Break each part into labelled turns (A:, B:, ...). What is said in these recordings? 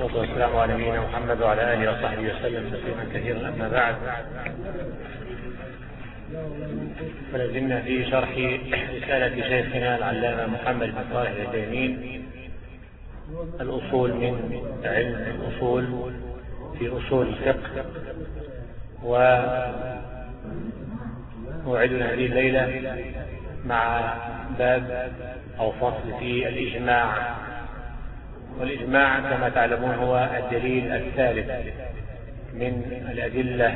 A: والصلاة والسلام على نبينا محمد وعلى آله وصحبه وسلم تسليما كثيرا. أما بعد، فلازلنا في شرح رسالة شيخنا العلامة محمد بن صالح العثيمين الأصول من علم الأصول في أصول الفقه. وموعدنا هذه الليلة مع باب أو فصل في الإجماع. والإجماع كما تعلمون هو الدليل الثالث من الأدلة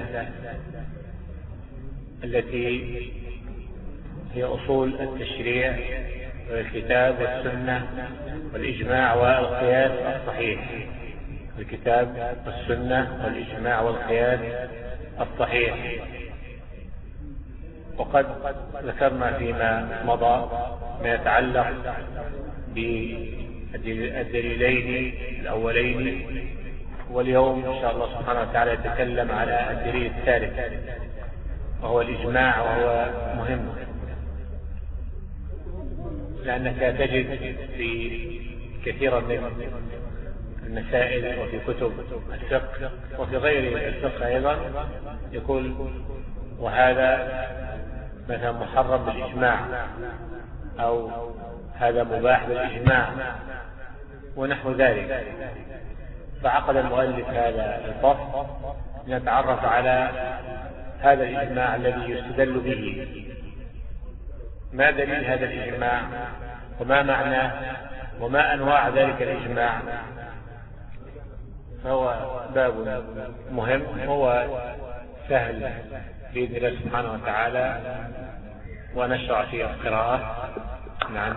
A: التي هي أصول التشريع والكتاب والسنة والإجماع والقياس الصحيح. الكتاب والسنة والإجماع والقياس الصحيح. وقد ذكرنا فيما مضى ما يتعلق بالدليلين الأولين، واليوم إن شاء الله سبحانه وتعالى يتكلم على الدليل الثالث وهو الإجماع، وهو مهم لأنك تجد في كثير من المسائل وفي كتب الفقه وفي غير الفقه أيضا يقول وهذا مثلا محرم بالإجماع أو هذا مباح بالإجماع ونحو ذلك. فعقد المؤلف هذا الفصل لنتعرف على هذا الإجماع الذي يستدل به، ما دليل هذا الإجماع وما معناه وما أنواع ذلك الإجماع. فهو باب مهم، هو سهل بإذن الله سبحانه وتعالى، ونشرع في القراءة. نعم.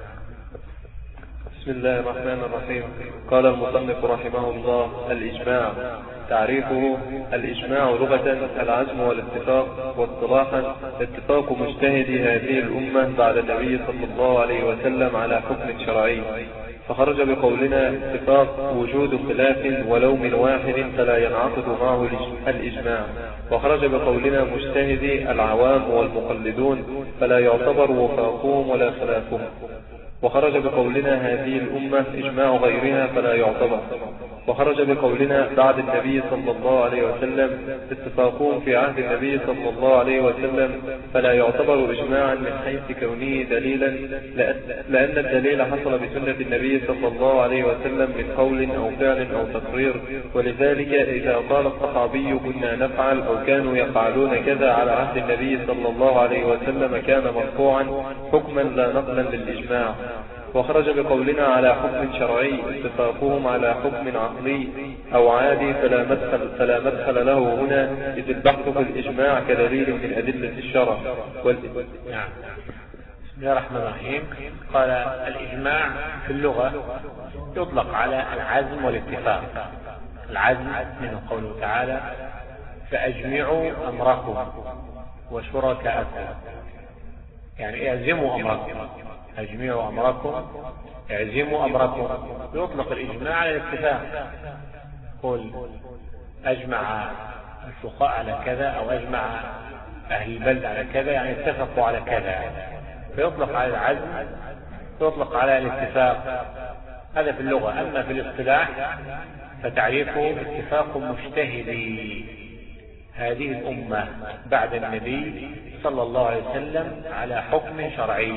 B: بسم الله الرحمن الرحيم. قال المصنف رحمه الله: الإجماع. تعريفه: الإجماع لغة العزم والاتفاق، واصطلاحا اتفاق مجتهدي هذه الأمة بعد النبي صلى الله عليه وسلم على حكم شرعي. فخرج بقولنا اتفاق وجود خلاف ولو من واحد فلا ينعقد معه الإجماع. وخرج بقولنا مجتهدي العوام والمقلدون فلا يعتبر وفاقهم ولا خلافهم. وخرج بقولنا هذه الأمة إجماع غيرها فلا يعتبر. وخرج بقولنا بعد النبي صلى الله عليه وسلم اتفاقهم في عهد النبي صلى الله عليه وسلم فلا يعتبر إجماعا من حيث كونه دليلا، لأن الدليل حصل بسنة النبي صلى الله عليه وسلم من قول أو فعل أو تقرير. ولذلك إذا قال الصحابي كنا نفعل أو كانوا يفعلون كذا على عهد النبي صلى الله عليه وسلم كان مرفوعا حكما لا نقلا للإجماع. وخرج بقولنا على حكم شرعي اتفاقهم على حكم عقلي أو عادي فلا مدخل له هنا، إذ البحث في الإجماع كدليل من أدلة الشرع.
A: نعم. بسم الله الرحمن الرحيم. قال الإجماع في اللغة يطلق على العزم والاتفاق. العزم منه قوله تعالى: فأجمعوا أمركم وشركاءكم، يعني اعزموا أمركم، أجمعوا أمركم، اعزموا أمركم. يطلق الإجماع على الاتفاق، قل أجمع الفقهاء على كذا أو أجمع أهل البلد على كذا، يعني اتفقوا على كذا. فيطلق على العزم، يطلق على الاتفاق. هذا في اللغة. أما في الاصطلاح فتعريفه اتفاق مجتهدي هذه الأمة بعد النبي صلى الله عليه وسلم على حكم شرعي،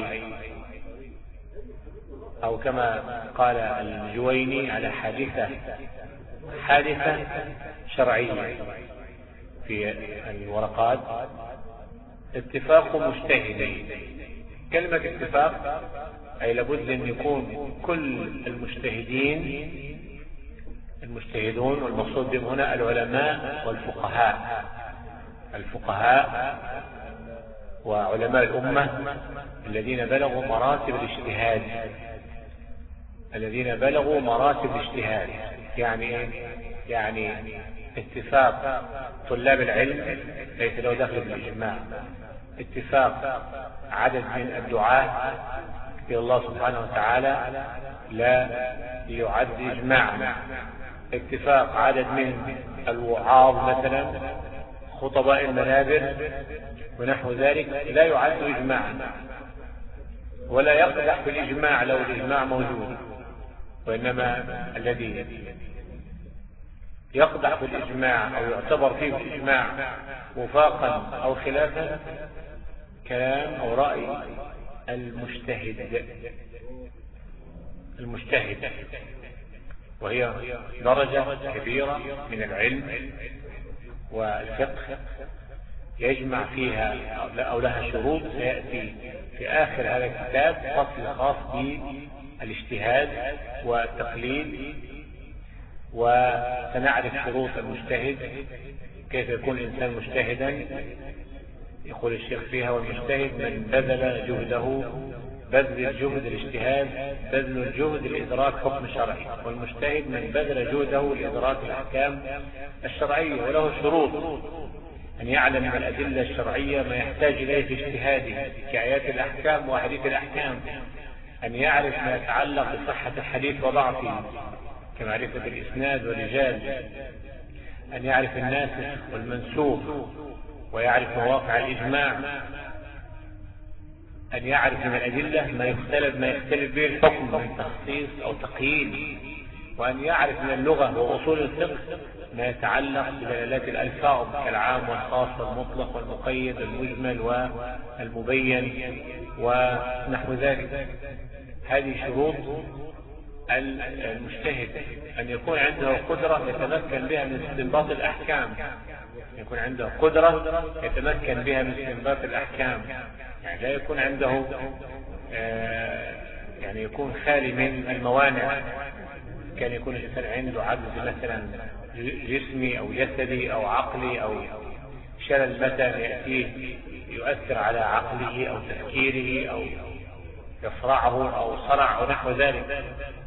A: أو كما قال الجويني على حادثة شرعية في الورقات. اتفاق مجتهدي، كلمة اتفاق أي لابد أن يكون كل المجتهدون، والمقصود بهم هنا العلماء والفقهاء، الفقهاء وعلماء الأمة الذين بلغوا مراتب الاجتهاد، الذين بلغوا مراتب الاجتهاد. يعني اتفاق طلاب العلم ليس له دخل بالإجماع، اتفاق عدد من الدعاة إلى الله سبحانه وتعالى لا يعد إجماعا، اتفاق عدد من الوعاظ مثلا، خطباء المنابر ونحو ذلك لا يعد إجماعا، ولا يقدح في الإجماع لو الإجماع موجود. وإنما الذي يقدح في الإجماع أو يعتبر فيه الإجماع وفاقا أو خلافا كلام أو رأي المجتهد، وهي درجة كبيرة من العلم والفقه يجمع فيها أو لها شروط سيأتي في آخر هذا الكتاب فصل خاص بالاجتهاد والتقليد، وسنعرف شروط المجتهد كيف يكون الإنسان مجتهدا. يقول الشيخ فيها: والمجتهد من بذل جهده، بذل الجهد الاجتهاد، بذل الجهد لإدراك حكم شرعي، والمجتهد من بذل جهده لإدراك الأحكام الشرعية، وله شروط: أن يعلم من الأدلة الشرعية ما يحتاج إليه في اجتهاده كآيات الأحكام وأحاديث الأحكام، أن يعرف ما يتعلق بصحة الحديث وضعفه كمعرفة الإسناد والرجال، أن يعرف الناسخ والمنسوخ ويعرف مواقع الإجماع، أن يعرف من الأدلة ما يختلف به الحكم من تخصيص أو تقييد، وأن يعرف من اللغة وأصول الفقه ما يتعلق بدلالات الألفاظ كالعام والخاص والمطلق والمقيد والمجمل والمبين ونحو ذلك. هذه شروط المجتهد: أن يكون عنده قدرة يتمكن بها من استنباط الأحكام، يكون عنده قدرة يتمكن بها من استنباط الأحكام، يعني لا يكون عنده يعني يكون خالي من الموانع. كان يكون الإنسان عنده عجز مثلا جسمي أو جسدي أو عقلي أو شلل مثلا يأتيه يؤثر على عقله أو تفكيره أو يصرعه أو صرع أو نحو ذلك.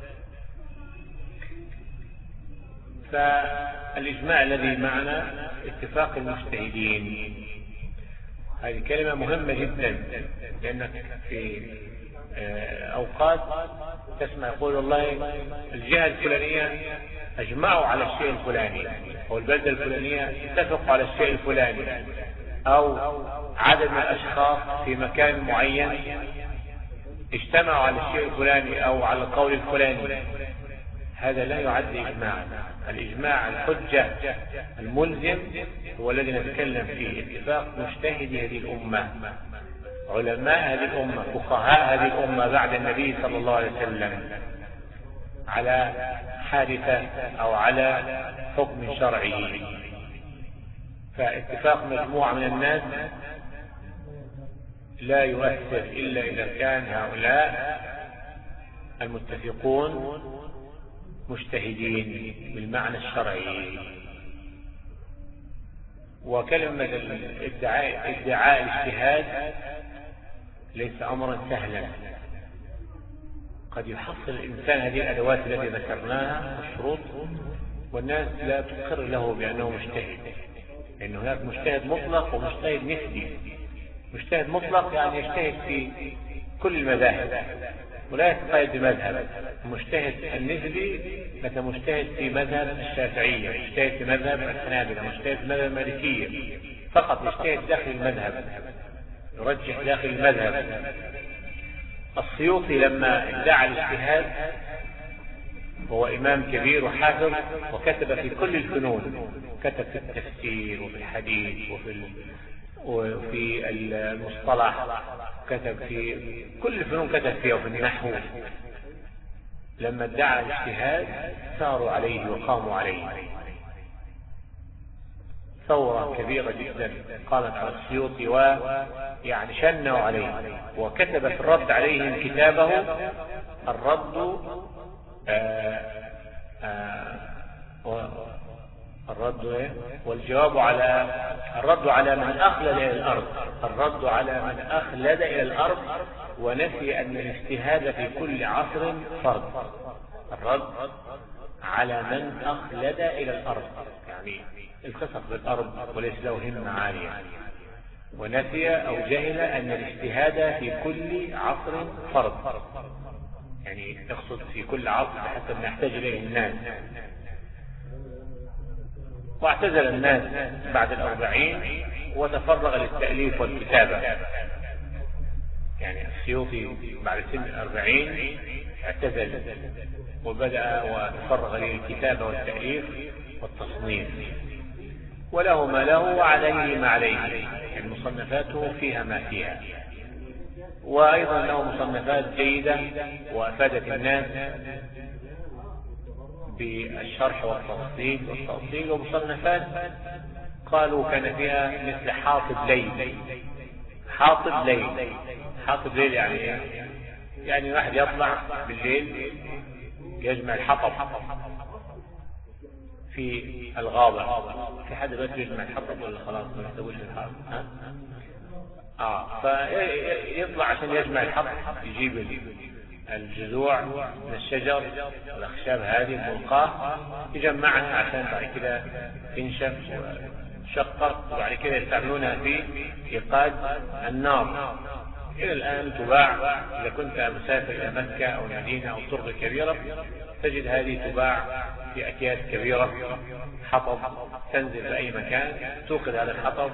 A: فالإجماع الذي معنا اتفاق المجتهدين، هذه كلمة مهمة جدا، لأنك في أوقات تسمع يقول والله الجهة الفلانية أجمعوا على الشيء الفلاني، أو البلدة الفلانية اتفقوا على الشيء الفلاني، أو عدد من الأشخاص في مكان معين اجتمعوا على الشيء الفلاني أو على القول الفلاني. هذا لا يعد إجماعا. الإجماع الحجة الملزم هو الذي نتكلم فيه، اتفاق مجتهدي هذه الأمة، علماء هذه الأمة، فقهاء هذه الأمة بعد النبي صلى الله عليه وسلم على حادثة أو على حكم شرعي. فاتفاق مجموعة من الناس لا يؤثر إلا إذا كان هؤلاء المتفقون مجتهدين بالمعنى الشرعي. وكلمة ادعاء الاجتهاد ليس أمرا سهلا. قد يحصل الإنسان هذه الأدوات التي ذكرناها والشروط والناس لا تقر له بأنه مجتهد، لأن هناك مجتهد مطلق ومجتهد نسبي. مجتهد مطلق يعني يجتهد في كل المذاهب ولا يتقيد بمذهب. المجتهد النسبي مثل مجتهد في مذهب الشافعية، مجتهد في مذهب الحنابلة، مجتهد في مذهب المالكية، فقط يجتهد داخل المذهب، يرجح داخل المذهب. السيوطي لما ادعى الاجتهاد هو إمام كبير وحافظ وكتب في كل الفنون، كتب في التفسير وفي الحديث وفي المصطلح، كتب في كل الفنون، كتب فيها وفي النحو. لما ادعى الاجتهاد ساروا عليه وقاموا عليه. ثورة كبيرة جدا قامت على السيوطي ويعني شنوا عليه، وكتب في الرد عليهم كتابه والجواب على الرد على من أخلد إلى الأرض، الرد على من أخلد إلى الأرض ونفي أن الاجتهاد في كل عصر فرض. الرد على من أخلد إلى الأرض يعني التصق بالأرض وليس له همة عالية، ونفي أو جهل أن الاجتهاد في كل عصر فرض، يعني يقصد في كل عصر بحسب ما يحتاج إليه الناس. واعتزل الناس بعد 40 وتفرغ للتأليف والكتابة. يعني السيوطي بعد سن 40 اعتزل وبدأ وتفرغ للكتابة والتأليف، والتصنيف، وله ما له وعليه ما عليه، يعني مصنفاته فيها ما فيها. وأيضا له مصنفات جيدة وأفادت الناس بالشرح والتفصيل، ومصنفات قالوا كان فيها مثل حاطب ليل يعني واحد يطلع بالليل يجمع الحطب في الغابة. في حد بس يجمع الحطب ولا خلاص ما يسويش الحطب؟ فيطلع عشان يجمع الحطب، يجيب الجذوع من الشجر والأخشاب هذه الملقاة، يجمعها عشان بعد كده تنشف وتشقق، وبعد كده يستعملونها في إيقاد النار. إلى الآن تباع. إذا كنت مسافر إلى مكة أو المدينة أو الطرق الكبيرة تجد هذه تباع في أكياس كبيرة، حطب، تنزل في أي مكان توقد هذا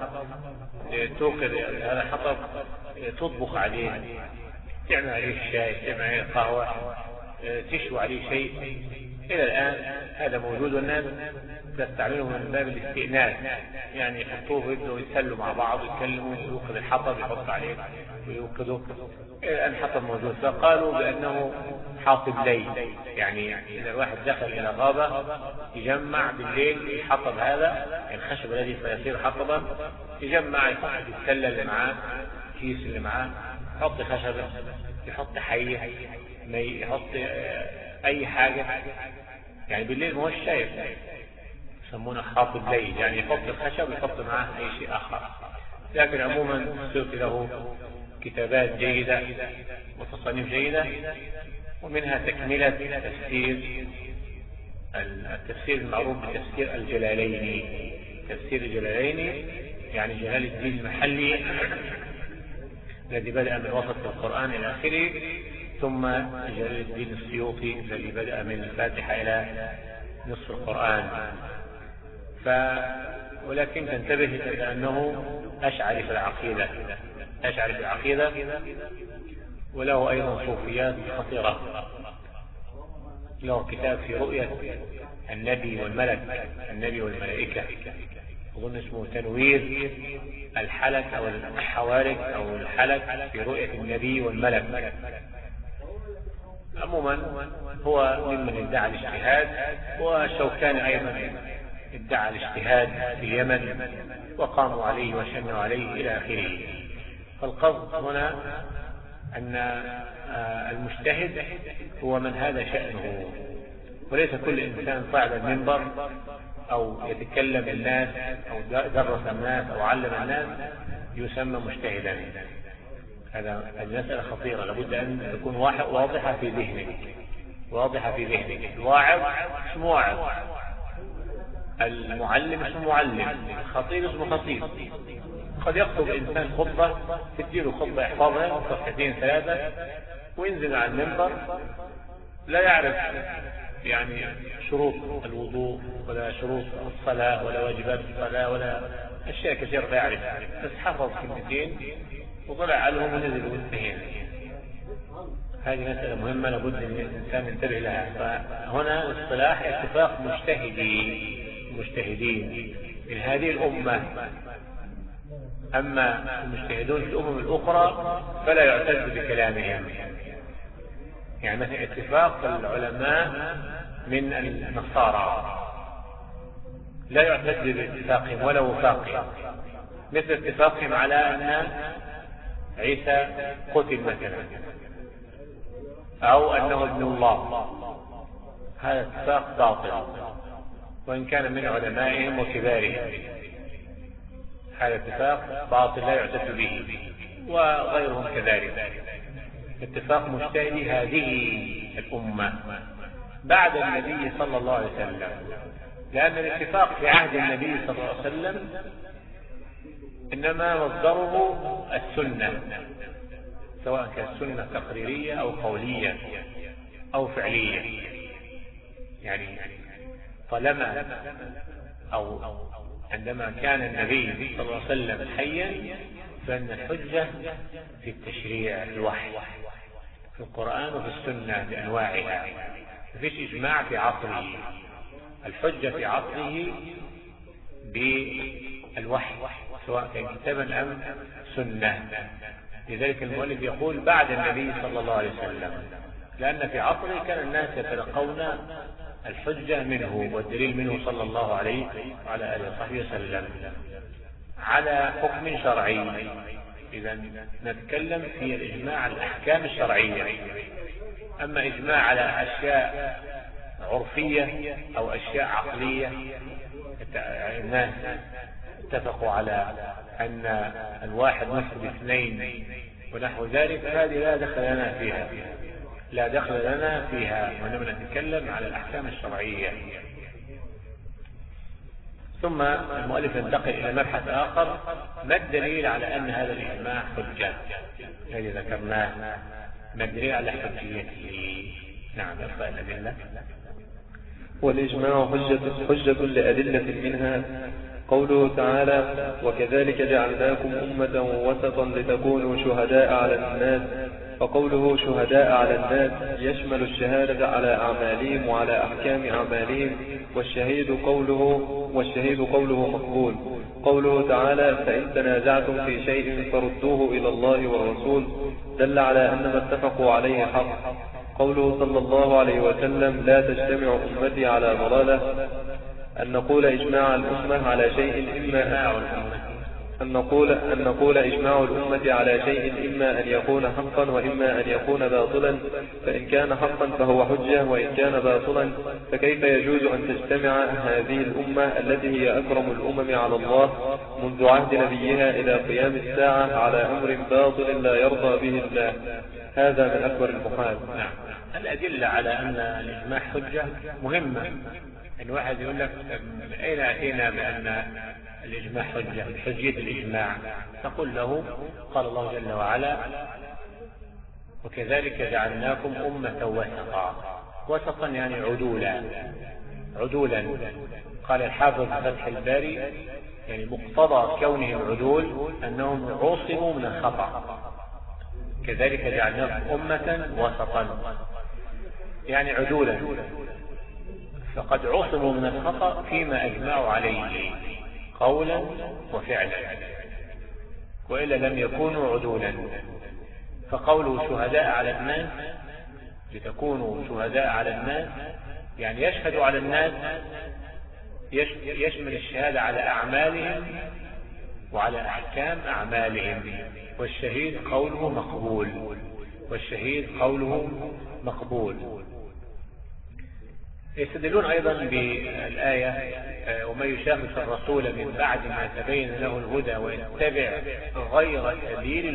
A: الحطب، تطبخ عليه، تعمل عليه الشاي، تعمل عليه القهوة، تشوي عليه شيء. إلى الآن هذا موجود، والناس تستعمله من باب الاستئناس، يعني يحطوه ويبدأوا يتسلوا مع بعض ويتكلموا، ويوقد الحطب يحط عليه ويوقده. إلى الآن حطب موجود. فقالوا بأنه حاطب ليل، يعني إذا الواحد دخل إلى غابة يجمع بالليل الحطب هذا، الخشب الذي سيصير حطبا، يجمع، يحط السلة اللي معاه، الكيس اللي معاه، يحط خشبة، يحط حية، يحط أي حاجة، يعني بالليل ما هو شايف، يسمونه حاطب ليل، يعني يحط الخشب ويحط معاه أي شيء آخر. لكن عموما السيوطي له كتابات جيدة وتصانيف جيدة، ومنها تكملة التفسير المعروف بتفسير الجلالين. تفسير الجلالين يعني جلال الدين المحلي الذي بدأ من وسط القرآن إلى آخره، ثم جلال الدين السيوطي الذي بدأ من الفاتحة إلى نصف القرآن. ولكن تنتبه إلى أنه أشعري في العقيدة، وله أيضا صوفيات خطيرة. له كتاب في رؤية النبي والملائكة، أظن اسمه تنوير الحلك أو الحوارك أو الحلك في رؤية النبي والملك. عموما هو ممن ادعى الاجتهاد، والشوكاني أيضا ادعى الاجتهاد في اليمن وقاموا عليه وشنوا عليه إلى آخره. فالقصد هنا أن المجتهد هو من هذا شأنه، وليس كل إنسان صعد المنبر أو يتكلم الناس أو درس الناس أو علم الناس يسمى مجتهدا. هذا المسألة خطيرة، لابد أن تكون واضحة في ذهنك. الواعظ اسمه واعظ، المعلم اسمه معلم، الخطيب اسمه خطيب. قد يخطب إنسان خطبة، تديله خطبة يحفظها صفحتين 3 وينزل على المنبر لا يعرف يعني شروط الوضوء ولا شروط الصلاة ولا واجبات الصلاة ولا أشياء كثيرة لا يعرف، بس حفظ كلمتين وطلع عليهم ونزل وانتهينا. هذه مسألة مهمة لابد أن الإنسان ينتبه لها. فهنا اصطلاح اتفاق مجتهدين من هذه الأمة. أما المجتهدون في الأمم الأخرى فلا يعتد بكلامهم، يعني مثل اتفاق العلماء من النصارى لا يعتد باتفاقهم ولا وفاقهم، مثل اتفاقهم على أن عيسى قتل مثلا أو أنه ابن الله. هذا اتفاق باطل وإن كان من علمائهم وكبارهم. هذا اتفاق باطل لا يعتد به، وغيرهم كذلك. اتفاق مجتهدي هذه الأمة بعد النبي صلى الله عليه وسلم، لأن الاتفاق في عهد النبي صلى الله عليه وسلم إنما مصدره السنة، سواء كانت سنة تقريرية أو قولية أو فعلية. يعني طالما أو عندما كان النبي صلى الله عليه وسلم حيا فإن الحجة في التشريع، الوحي في القرآن وفي السنة بأنواعها، مفيش إجماع في عصره. الحجة في عصره بالوحي سواء كان كتابا أم سنة. لذلك المؤلف يقول بعد النبي صلى الله عليه وسلم، لأن في عصره كان الناس يتلقون الحجة منه والدليل منه صلى الله عليه وعلى آله وصحبه وسلم على حكم شرعي. إذا نتكلم في الإجماع على الأحكام الشرعية. أما إجماع على أشياء عرفية أو أشياء عقلية الناس اتفقوا على أن الواحد نصف اثنين ونحو ذلك، هذه لا دخل لنا فيها، لا دخل لنا فيها، ونحن نتكلم على الأحكام الشرعية. ثم المؤلف ينتقل إلى مبحث آخر، ما الدليل على أن هذا الإجماع حجة الذي ذكرناه، ما الدليل على حجيته؟ نعم اقرأ الأدلة.
B: والإجماع حجة لأدلة منها قوله تعالى: وكذلك جعلناكم أمة وسطا لتكونوا شهداء على الناس. فقوله شهداء على الناس يشمل الشهادة على أعمالهم وعلى أحكام أعمالهم، والشهيد قوله مقبول. قوله تعالى: فإن تنازعتم في شيء فردوه إلى الله والرسول، دل على أن ما اتفقوا عليه حق. قوله صلى الله عليه وسلم: لا تجتمع أمتي على ضلالة، أن نقول إجماع الأمة على شيء أن نقول إجماع الأمة على شيء إما أن يكون حقا وإما أن يكون باطلا، فإن كان حقا فهو حجة، وإن كان باطلا فكيف يجوز أن تجتمع هذه الأمة التي هي أكرم الأمم على الله منذ عهد نبيها إلى قيام الساعة على أمر باطل لا يرضى به الله؟ هذا من أكبر المحال.
A: الأدلة على أن الإجماع حجة مهمة. إن واحد يقول لك أين أتينا بأن الإجماع حجة، حجية الإجماع؟ تقول له قال الله جل وعلا: وكذلك جعلناكم أمة وسطا يعني عدولا. قال الحافظ فتح الباري يعني مقتضى كونهم عدول أنهم عصموا من الخطأ. كذلك جعلناكم أمة وسطا يعني عدولا، فقد عصموا من الخطأ فيما أجمعوا عليه قولا وفعلا، وإلا لم يكونوا عدولا. فقوله شهداء على الناس، لتكونوا شهداء على الناس يعني يشهدوا على الناس، يشمل الشهادة على أعمالهم وعلى أحكام أعمالهم. والشهيد قوله مقبول. يستدلون أيضا بالآية: ومن يشاقق الرسول من بعد ما تبين له الهدى ويتبع غير سبيل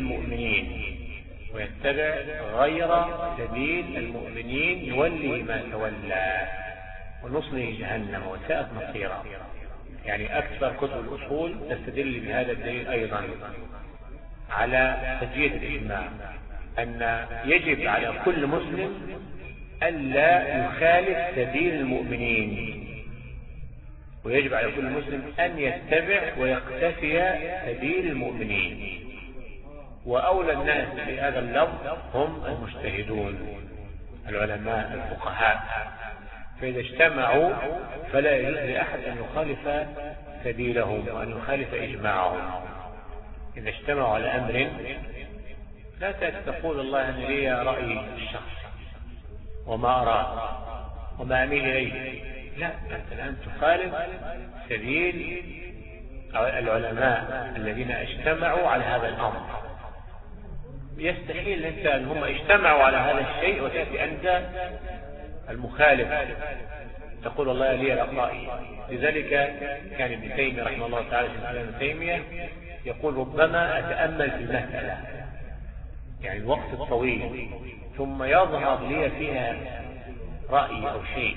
A: المؤمنين يولي ما تولى ونصله جهنم وساءت مصيرا. يعني أكثر كتب الأصول تستدل بهذا الدليل أيضا على حجية الإجماع، أن يجب على كل مسلم ألا يخالف سبيل المؤمنين، ويجب على كل مسلم أن يتبع ويقتفي سبيل المؤمنين. وأولى الناس في هذا اللفظ هم المجتهدون، العلماء الفقهاء. فإذا اجتمعوا فلا يجوز لأحد أن يخالف سبيلهم وأن يخالف إجماعهم. إذا اجتمعوا على أمر لا تقول الله أن لي رأي الشخص وما أراه وما أميل إليه، لا، أنت الآن تخالف سبيل العلماء الذين اجتمعوا على هذا الأمر. يستحيل أن هم اجتمعوا على هذا الشيء وتأتي أنت المخالف تقول الله لي رأي. لذلك كان ابن تيمية رحمه الله تعالى ابن تيمية يقول: ربما أتأمل في المسألة، يعني الوقت الطويل، ثم يظهر لي فيها رأي أو شيء،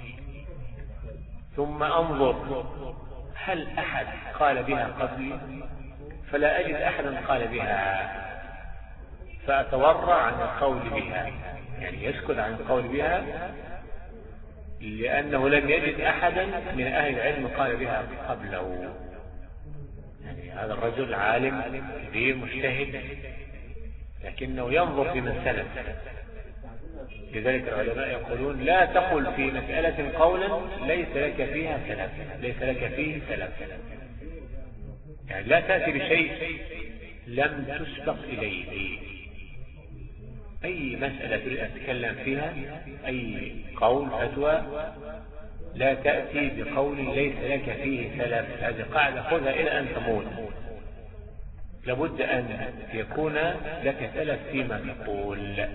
A: ثم أنظر هل أحد قال بها قبلي، فلا أجد أحدا قال بها، فأتورع عن القول بها، يعني يسكت عن القول بها، لأنه لم يجد أحدا من أهل العلم قال بها قبله. يعني هذا الرجل عالم كبير مجتهد، لكنه ينظر في من سلف، لذلك العلماء يقولون لا تقل في مسألة قولا ليس لك فيها سلف، ليس لك فيه سلف، يعني لا تأتي بشيء لم تسبق إليه. أي مسألة تتكلم فيها، أي قول فتوى، لا تأتي بقول ليس لك فيه سلف. هذه قاعدة خذها إلى أن تموت. لابد أن يكون لك سلف فيما تقول،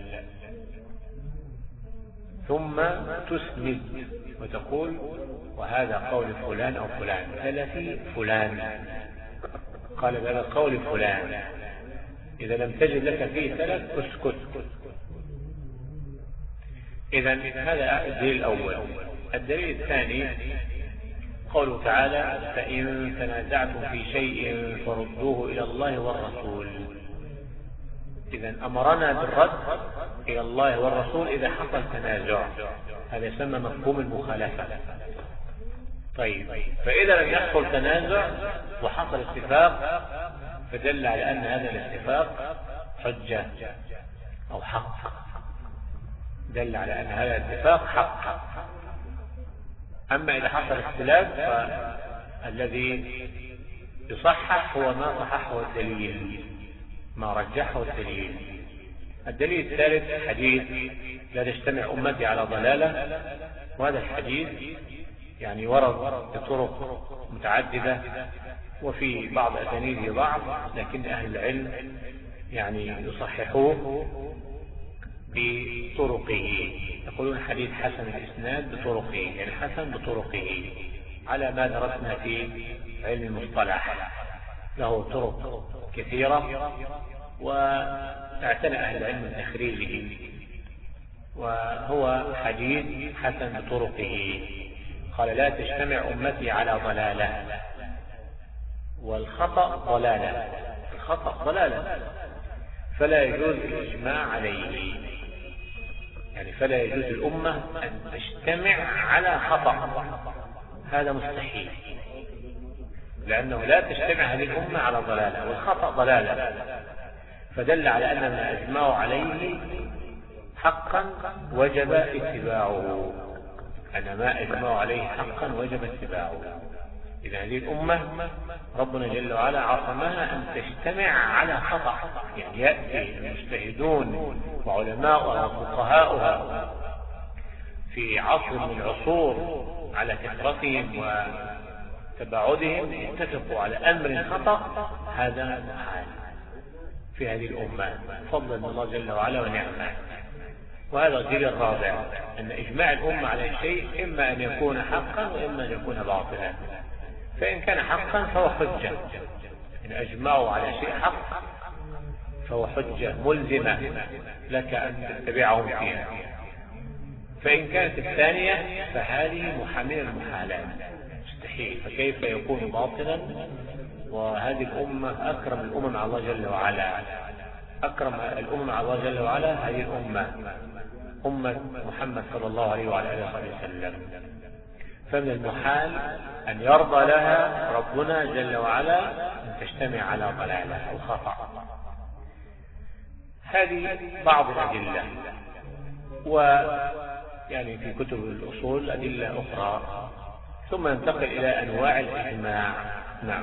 A: ثم تسند وتقول وهذا قول فلان أو فلان، سلفي فلان قال بهذا قول فلان. إذا لم تجد لك فيه سلف اسكت. إذا هذا الدليل الأول. الدليل الثاني قوله تعالى فإن تنازعتم في شيء فردوه إلى الله والرسول. إذا أمرنا بالرد إلى الله والرسول إذا حصل تنازع، هذا يسمى مفهوم المخالفة. طيب، فإذا لم يحصل تنازع وحصل اتفاق فدل على أن هذا الاتفاق حجة أو حق، دل على أن هذا الاتفاق حق. أما إذا حصل اختلاف فالذي يصحح هو ما صححه الدليل، ما رجحه الدليل. الدليل الثالث حديث لا تجتمع أمتي على ضلالة، وهذا الحديث يعني ورد بطرق متعددة وفي بعض أسانيده ضعف، لكن أهل العلم يعني يصححوه بطرقه، يقولون حديث حسن الإسناد بطرقه، يعني حسن بطرقه على ما درسنا في علم المصطلح. له طرق كثيرة واعتنى أهل العلم بتخريجه، وهو حديث حسن بطرقه. قال لا تجتمع أمتي على ضلالة، والخطأ ضلالة، الخطأ ضلالة، فلا يجوز الإجماع عليه. يعني فلا يجوز الأمة أن تجتمع على خطأ، هذا مستحيل، لأنه لا تجتمع هذه الأمة على ضلالة، والخطأ ضلالة. فدل على أن ما أجمعوا عليه حقا وجب اتباعه، أن ما أجمعوا عليه حقا وجب اتباعه. إذا هذه الأمة ربنا جل وعلا عصمها أن تجتمع على خطأ، يعني يأتي المجتهدون وعلماؤها وفقهاؤها في عصر من العصور على كثرتهم وتباعدهم يتفقوا على أمر خطأ، هذا محال في هذه الأمة، فضلا من الله جل وعلا ونعمه. وهذا الدليل الرابع، أن إجماع الأمة على شيء إما أن يكون حقا وإما أن يكون باطلا. فإن كان حقا فهو حجة، إن أجمعوا على شيء حق فهو حجة ملزمة لك أن تتبعهم فيها. فإن كانت الثانية فهذه محامية المحالات، مستحيل. فكيف يكون باطلا وهذه الأمة أكرم الأمم على الله جل وعلا؟ أكرم الأمم على الله جل وعلا هذه الأمة، أمة محمد صلى الله عليه وعلى آله وسلم. فمن المحال أن يرضى لها ربنا جل وعلا أن تجتمع على ضلالة أو خطأ. هذه بعض الأدلة، ويعني في كتب الأصول أدلة أخرى. ثم ننتقل إلى أنواع الإجماع. نعم.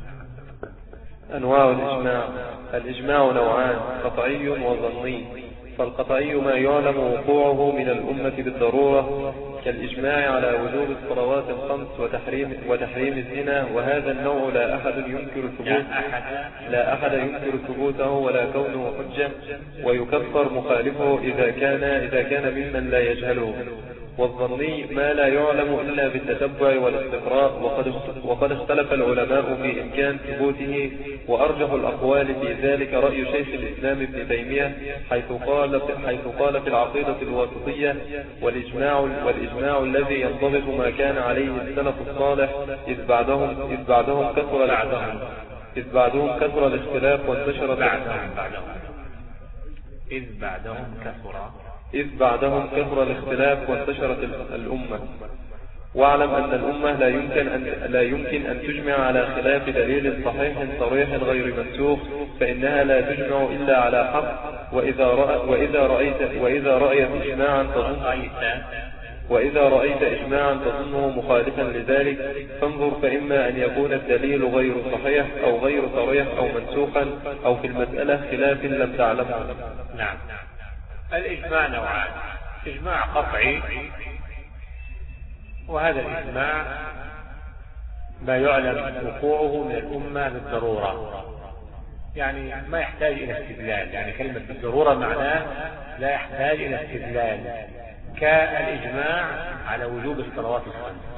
B: أنواع الإجماع. الإجماع نوعان، قطعي وظني. فالقطعي ما يعلم وقوعه من الأمة بالضرورة، كالإجماع على وجوب الصلوات الخمس وتحريم الزنا، وهذا النوع لا أحد ينكر ثبوته ولا كونه حجة، ويكفر مخالفه إذا كان ممن لا يجهله. والظني ما لا يعلم إلا بالتتبع والاستقراء، وقد اختلف العلماء في إمكان ثبوته، وأرجح الأقوال في ذلك رأي شيخ الإسلام ابن تيمية حيث قال في العقيدة الواسطية: والإجماع الذي ينضبط ما كان عليه السلف الصالح إذ بعدهم كثر الاختلاف وانتشرت الأمة. واعلم أن الأمة لا يمكن أن تجمع على خلاف دليل صحيح صريح غير منسوخ، فإنها لا تجمع إلا على حق. وإذا رأيت إجماعا تظنه مخالفا لذلك فانظر، فإما أن يكون الدليل غير صحيح أو غير صريح أو منسوخا أو في المسألة خلاف لم تعلمه.
A: نعم. الإجماع نوعان: إجماع قطعي، وهذا الإجماع ما يعلم وقوعه من الأمة بالضرورة، يعني ما يحتاج إلى استدلال. يعني كلمة بالضرورة معناه لا يحتاج إلى استدلال، كالإجماع على وجوب الصلوات الخمس.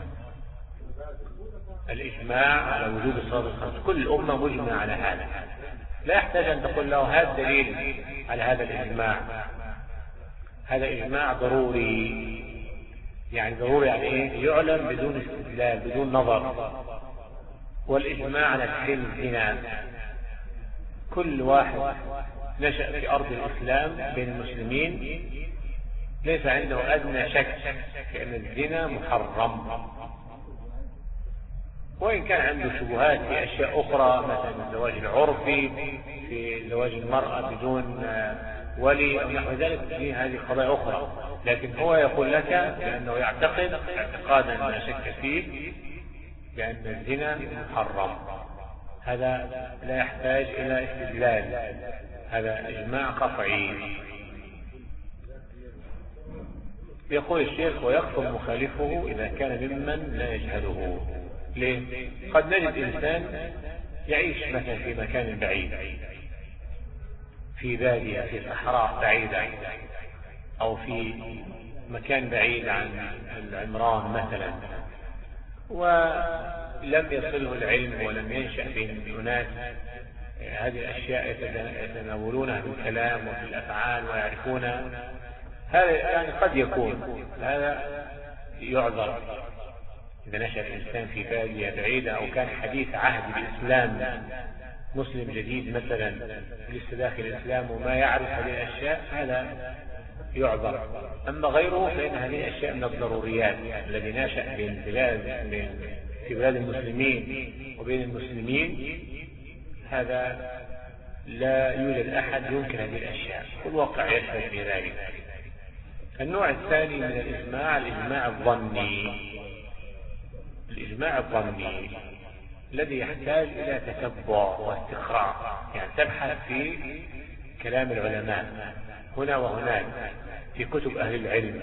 A: الإجماع على وجوب الصلوات الخمس كل الأمة مجمع على هذا، لا يحتاج أن تقول له هذا دليل على هذا الإجماع. هذا إجماع ضروري، يعني ضروري يعني إيه؟ يعلم بدون استدلال بدون نظر. والإجماع على تحريم الزنا، كل واحد نشأ في أرض الإسلام بين المسلمين ليس عنده أدنى شك في أن الزنا محرم، وإن كان عنده شبهات في أشياء أخرى مثلا الزواج العرفي، في زواج المرأة بدون ولي أو نحو ذلك، في هذه قضايا أخرى، لكن هو يقول لك بأنه يعتقد اعتقادا لا شك فيه بأن الزنا محرم. هذا لا يحتاج إلى استدلال، هذا إجماع قطعي. يقول الشيخ: ويكفر مخالفه إذا كان ممن لا يجهله. ليه؟ قد نجد إنسان يعيش مثلا في مكان بعيد، في بادية، في صحراء بعيدة، أو في مكان بعيد عن العمران مثلا، ولم يصله العلم ولم ينشأ بين أناس هذه الأشياء يتناولونها في الكلام وفي الأفعال ويعرفونها. هذا يعني قد يكون هذا يعذر إذا نشأ الإنسان في بادية بعيدة أو كان حديث عهد بالإسلام، مسلم جديد مثلا لسه داخل الإسلام وما يعرف هذه الأشياء، هذا يعذر. أما غيره فإن هذه الأشياء من الضروريات. الذي نشأ في بلاد المسلمين وبين المسلمين هذا لا يوجد أحد ينكر هذه الأشياء، والواقع يشهد بذلك. النوع الثاني من الإجماع الإجماع الظني. الإجماع الظني الذي يحتاج إلى تتبع واستقراء، يعني تبحث في كلام العلماء هنا وهناك، في كتب أهل العلم،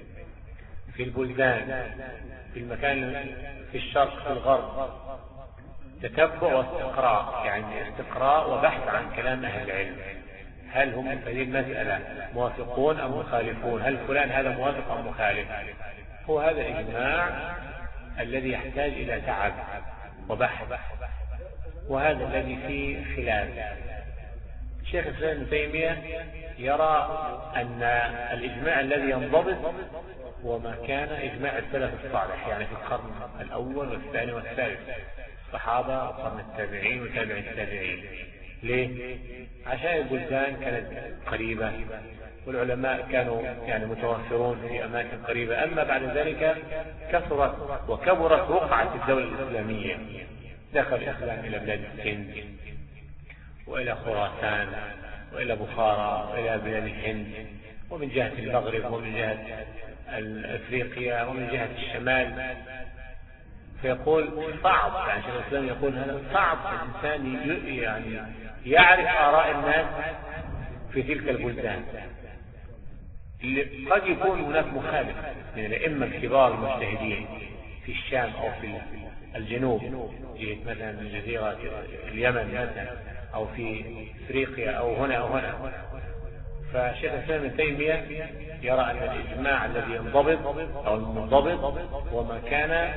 A: في البلدان، في المكان، في الشرق، في الغرب، تتبع واستقراء، يعني استقراء وبحث عن كلام أهل العلم. هل هم في هذه المسألة موافقون أم مخالفون؟ هل فلان هذا موافق أم مخالف؟ هو هذا الإجماع الذي يحتاج إلى تعب وبحث، وهذا الذي فيه خلاف. شيخ الإسلام ابن تيمية يرى أن الإجماع الذي ينضبط وما كان إجماع السلف الصالح، يعني في القرن الأول والثاني والثالث، الصحابة وقرن التابعين وتابع التابعين. ليه؟ عشان البلدان كانت قريبة والعلماء كانوا يعني متوفرون في أماكن قريبة. أما بعد ذلك كثرت وكبرت رقعة الدولة الإسلامية، دخل الإسلام إلى بلاد الهند وإلى خراسان وإلى بخارى وإلى بلاد الهند، ومن جهة المغرب ومن جهة أفريقيا ومن جهة الشمال. فيقول صعب، يعني شيخ الإسلام يقول هذا صعب الإنسان يعني يعرف آراء الناس في تلك البلدان. قد يكون هناك مخالف من الأئمة الكبار المجتهدين في الشام أو في الجنوب، جهة مثلا الجزيرة اليمن مثلا، أو في أفريقيا أو هنا أو هنا. فشيخ الإسلام ابن تيمية يرى أن الإجماع الذي ينضبط أو المنضبط وما كان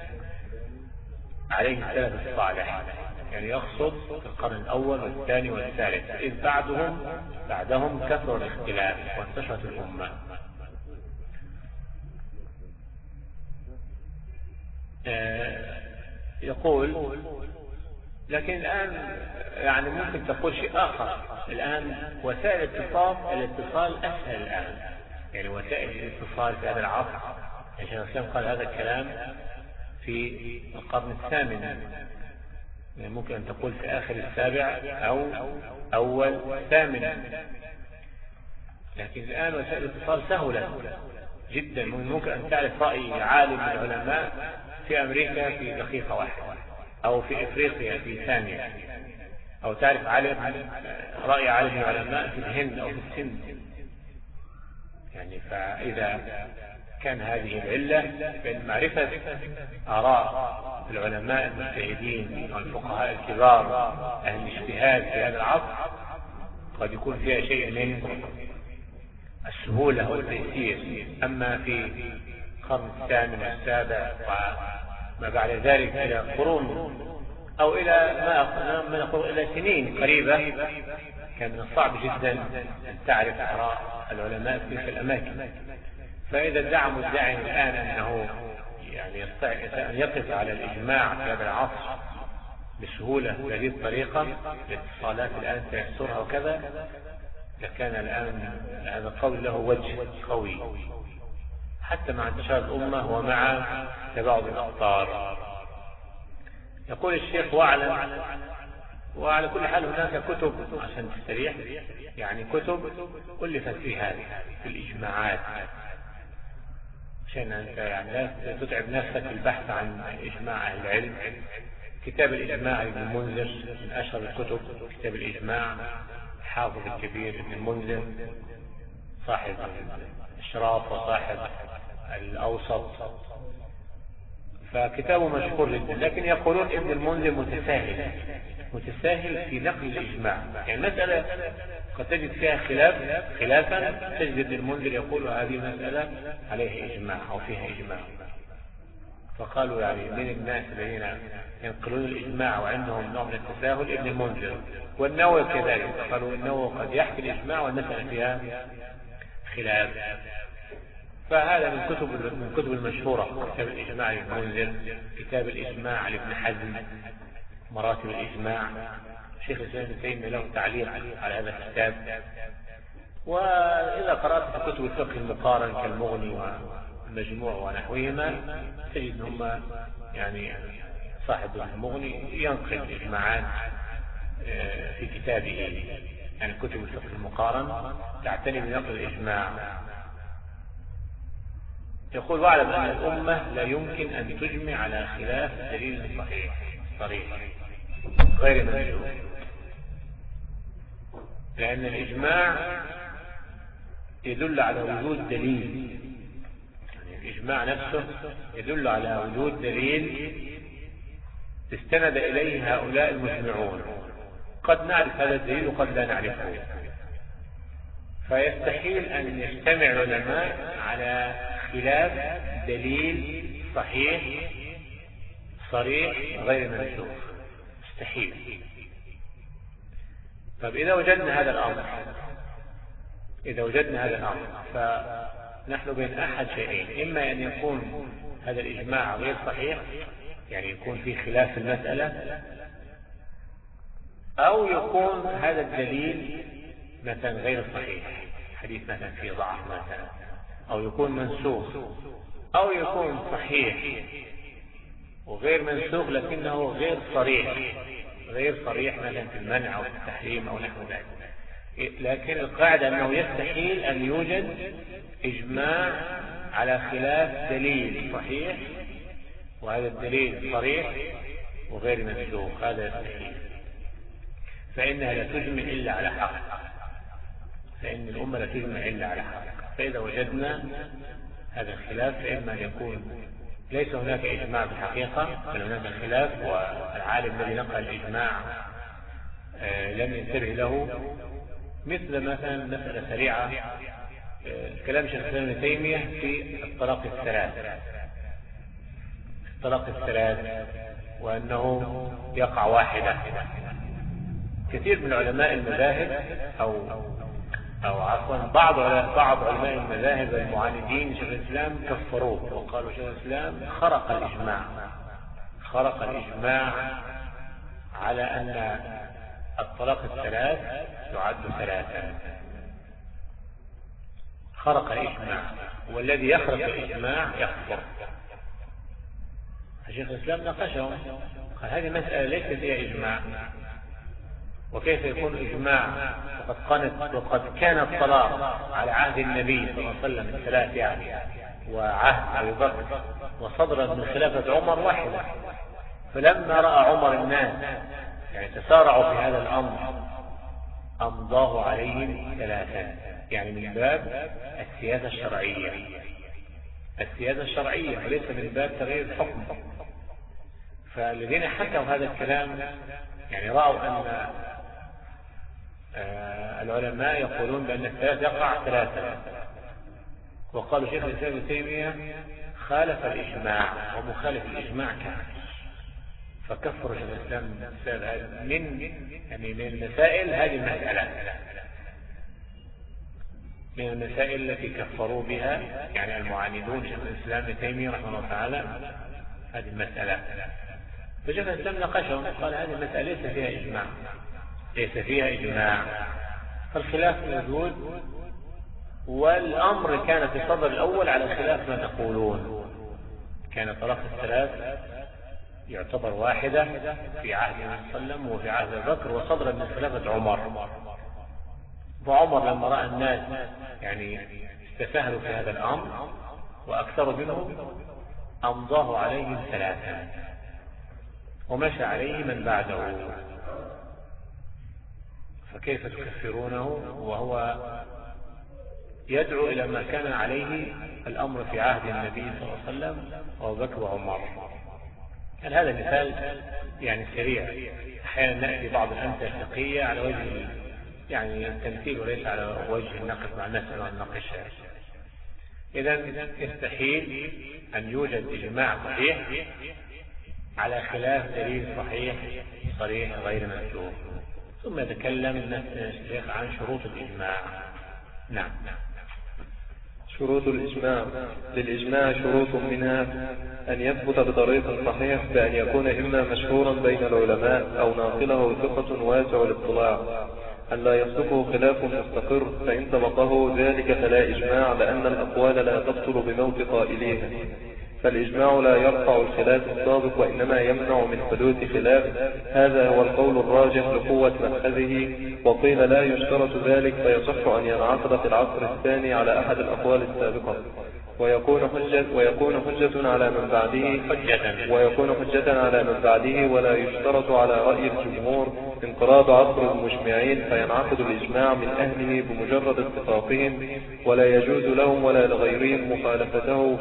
A: عليه السلف الصالح، يعني يقصد في القرن الأول والثاني والثالث، إذ بعدهم كثر الاختلاف وانتشرت الأمة. يقول لكن الآن يعني ممكن تقول شيء آخر. الآن وسائل الاتصال أسهل الآن، يعني وسائل الاتصال في هذا العصر شيخ الإسلام قال هذا الكلام في القرن الثامن، يعني ممكن أن تقول في آخر السابع أو أول الثامن، لكن الآن وسائل الاتصال سهلة جدا، ممكن أن تعرف رأي عالم من العلماء في أمريكا في دقيقة واحدة، أو في إفريقيا في ثانية، أو تعرف رأي عالم من العلماء في الهند أو في السند. يعني فإذا كان هذه العلة بين معرفة آراء العلماء المجتهدين والفقهاء الكبار أهل الاجتهاد في هذا العصر قد يكون فيها شيء من السهولة والتيسير. أما في القرن الثامن والسابع وما بعد ذلك إلى قرون أو إلى ما نقول إلى سنين قريبة، كان من الصعب جدا أن تعرف آراء العلماء في تلك الأماكن. فإذا ادعى مدعي الآن أنه يعني يستطيع أن يقف على الإجماع في هذا العصر بسهولة بهذه الطريقة، الاتصالات الآن تيسرها وكذا، لكان الآن هذا القول له وجه قوي حتى مع انتشار الأمة ومع تباعد الأقطار. يقول الشيخ وعلى كل حال هناك كتب عشان تستريح، يعني كتب ألفت في هذه في الإجماعات، عشان أنت يعني لا تتعب نفسك في البحث عن إجماع أهل العلم. كتاب الإجماع ابن المنذر من أشهر الكتب، كتاب الإجماع الحافظ الكبير ابن المنذر صاحب الإشراف وصاحب الأوسط، فكتابه مشهور جدا. لكن يقولون ابن المنذر متساهل في نقل الإجماع، يعني مسألة قد تجد فيها خلافا تجد ابن المنذر يقول هذه مسألة عليه إجماع أو فيها إجماع. فقالوا يعني من الناس الذين ينقلون الإجماع وعندهم نوع من التساهل ابن المنذر، والنووي كذلك، قالوا النووي قد يحكي الإجماع والمسألة فيها خلاف. فهذا من كتب المشهورة، كتاب الإجماع لابن المنذر، كتاب الإجماع لابن حزم، مراتب الإجماع. شيخ الإسلام ابن تيمية له تعليق على هذا الكتاب. وإذا قرأت في كتب الفقه المقارن كالمغني والمجموع ونحوهما تجد هم يعني صاحب المغني ينقل الإجماعات في كتابه، يعني كتب الفقه المقارن تعتني بنقل الإجماع. يقول واعلم أن الأمة لا يمكن أن تجمع على خلاف دليل صريح غير منسوخ، لأن الإجماع يدل على وجود دليل، يعني الإجماع نفسه يدل على وجود دليل استند إليه هؤلاء المجمعون، قد نعرف هذا الدليل وقد لا نعرفه. فيستحيل أن يجتمع العلماء على خلاف دليل صحيح صريح غير منسوخ، مستحيل. طب إذا وجدنا هذا الأمر فنحن بين أحد شيئين، إما أن يكون هذا الإجماع غير صحيح، يعني يكون في خلاف المسألة، أو يكون هذا الدليل مثلا غير صحيح، حديث مثلا في ضعف مثلا، أو يكون منسوخ، أو يكون صحيح وغير منسوخ لكنه غير صريح مثلا في المنع أو التحريم أو نحو ذلك. لكن القاعدة أنه يستحيل أن يوجد إجماع على خلاف دليل صحيح وهذا الدليل صريح وغير منسوخ، هذا يستحيل. فإنها لا تجمع إلا على حق، فإن الأمة لا تجمع إلا على حق. فإذا وجدنا هذا الخلاف فإما أن يكون ليس هناك إجماع بالحقيقة بل هناك خلاف، والعالم الذي نقل الإجماع لم ينتبه له، مثل مثلا مسألة سريعة كلام شيخ الإسلام ابن تيمية في الطلاق الثلاث وأنه يقع واحدة. كثير من علماء المذاهب أو عفوا بعض علماء المذاهب المعاندين شيخ الإسلام كفروه وقالوا شيخ الإسلام خرق الإجماع على أن الطلاق الثلاث يعد ثلاثا، خرق الإجماع والذي يخرق الإجماع يكفر. الشيخ الإسلام ناقشهم قال هذه مسألة ليس فيها إجماع، وكيف يكون إجماع وقد كان الطلاق على عهد النبي صلى الله عليه وسلم 3 يعني، وعهد أبي بكر، وصدرت من خلافة عمر واحدة، فلما رأى عمر الناس يعني تسارعوا في هذا الأمر أمضاه عليهم 3، يعني من باب السياسة الشرعية، السياسة الشرعية وليس من باب تغيير الحكم. فالذين حكوا هذا الكلام يعني رأوا أن العلماء يقولون بأن الثلاث يقع 3، وقالوا شيخ الإسلام ابن تيمية خالف الإجماع ومخالف الإجماع كافر، فكفر شيخ الإسلام من المسائل هذه المسألة، من المسائل التي كفروا بها يعني المعاندون شيخ الإسلام ابن تيمية رحمه الله تعالى هذه المسألة. فشيخ الإسلام ناقشهم قال هذه المسألة ليس فيها إجماع، ليس فيها إجماع، فالخلاف موجود، والأمر كان في الصدر الأول على خلاف ما تقولون، كان طلاق الثلاث يعتبر واحدة في عهد النبي صلى الله عليه وسلم وفي عهد أبي بكر، وصدر من خلافة عمر، فعمر لما رأى الناس يعني استسهلوا في هذا الأمر وأكثروا منهم أمضاه عليهم 3 ومشى عليه من بعده، فكيف تكفرونه وهو يدعو إلى ما كان عليه الأمر في عهد النبي صلى الله عليه وسلم وأبو بكر وعمر. كان هذا مثال يعني سريع، أحيانا نأتي بعض الأمثلة الفقهية على وجه يعني التمثيل وليس على وجه النقد مع المسألة والنقاشات. إذن يستحيل أن يوجد إجماع صحيح على خلاف دليل صحيح صريح غير مسلوب. ثم يتكلم الشيخ عن شروط الإجماع. نعم.
B: شروط الإجماع. للإجماع شروط منها أن يثبت بطريق صحيح بأن يكون إما مشهورا بين العلماء أو ناقله ثقة واسع الاطلاع، أن لا يسبقه خلاف مستقر، فإن سبقه ذلك فلا إجماع، لأن الأقوال لا تبطل بموت قائليها، فالإجماع لا يرفع الخلاف السابق وإنما يمنع من حدوث خلاف. هذا هو القول الراجح لقوة مأخذه. وقيل لا يشترط ذلك، فيصح أن ينعقد في العصر الثاني على أحد الأقوال السابقة ويكون حجة على من بعده، ولا يشترط على رأي الجمهور انقراض عصر المجمعين، فينعقد الإجماع من أهله بمجرد اتفاقهم، ولا يجوز لهم ولا لغيرهم مخالفته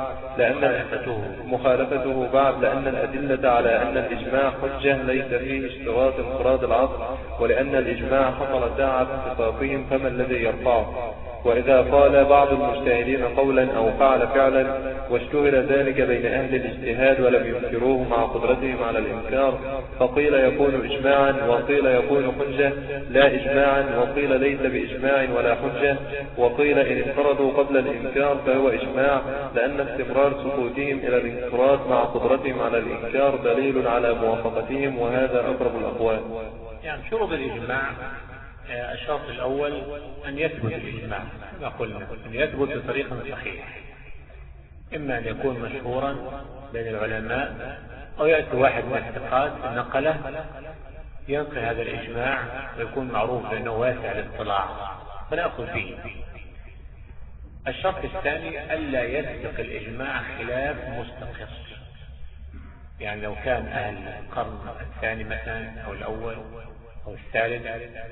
B: بعد، لأن الأدلة على أن الإجماع حجة ليس فيه اشتراط انقراض العصر، ولأن الإجماع حصل ساعة اتفاقهم، فما الذي يرفعه؟ وإذا قال بعض المجتهدين قولا أو فعل فعلا واشتهر ذلك بين أهل الاجتهاد ولم ينكروه مع قدرتهم على الإنكار، فقيل يكون إجماعا وقيل يكون حجة لا إجماعا، وقيل ليس بإجماع ولا حجة، وقيل إن انفردوا قبل الإنكار فهو إجماع، لأن استمرار سقوطهم إلى الانفراد مع قدرتهم على الإنكار دليل على موافقتهم، وهذا أقرب الأقوال.
A: يعني شروط الإجماع: الشرط الأول أن يثبت الإجماع كما قلنا، أن يثبت بطريقة صحيحة، إما أن يكون مشهورا بين العلماء أو يأتي واحد من الثقات نقله ينقل هذا الإجماع ويكون معروف بأنه واسع الاطلاع فنأخذ به. الشرط الثاني ألا يسبق الإجماع خلاف مستقر، يعني لو كان أهل القرن الثاني مثلا أو الأول أو الثالث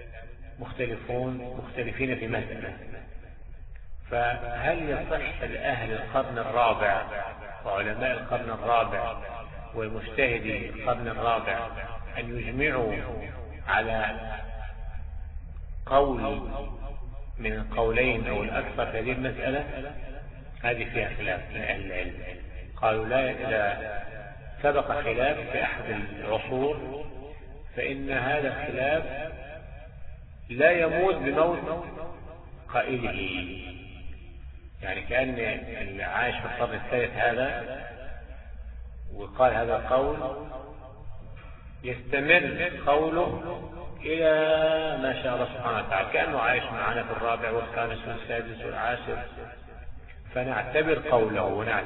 A: مختلفين في مسألة، فهل يصح لأهل القرن الرابع وعلماء القرن الرابع ومجتهدي القرن الرابع أن يجمعوا على قول من القولين أو الأكثر في هذه المسألة؟ هذه فيها خلاف من أهل العلم. قالوا لا، إذا سبق خلاف في أحد العصور فإن هذا الخلاف لا يموت بموت قائله، يعني كأن اللي عايش في القرن الثالث هذا وقال هذا القول يستمر قوله إلى ما شاء الله سبحانه وتعالى، كأنه عايش معنا في الرابع والخامس والسادس والعاشر، فنعتبر قوله